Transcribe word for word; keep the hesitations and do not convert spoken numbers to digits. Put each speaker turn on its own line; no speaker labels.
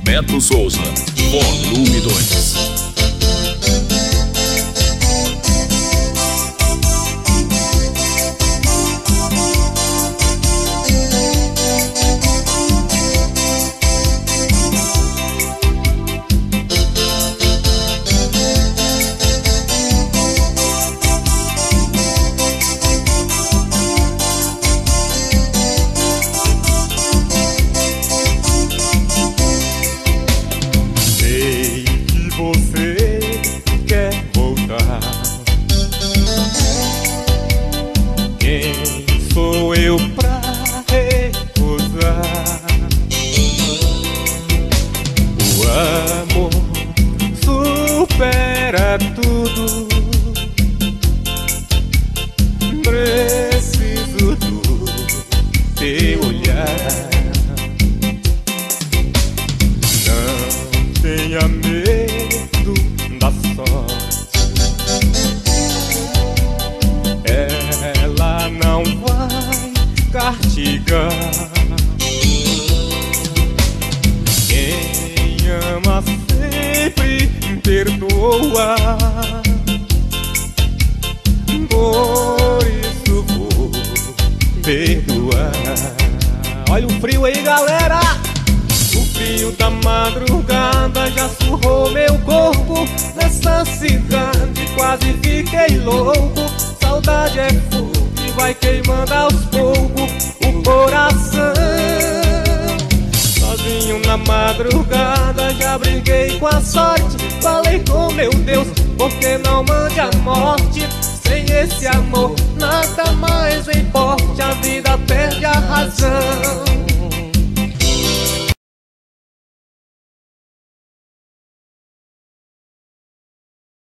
Beto Souza, volume dois.
Supera tudo, preciso do teu olhar. Não tenha medo da sorte, ela não vai castigar. Quem ama sempre perdoa, por isso vou perdoar.
Olha o frio aí, galera!
O frio da madrugada já surrou meu corpo. Nessa cidade quase fiquei louco. Saudade é fogo que vai queimando aos poucos o coração. Sozinho na madrugada já briguei com a sorte. Falei com meu Deus, porque não mande a morte. Sem esse amor nada mais importa, a vida perde a razão.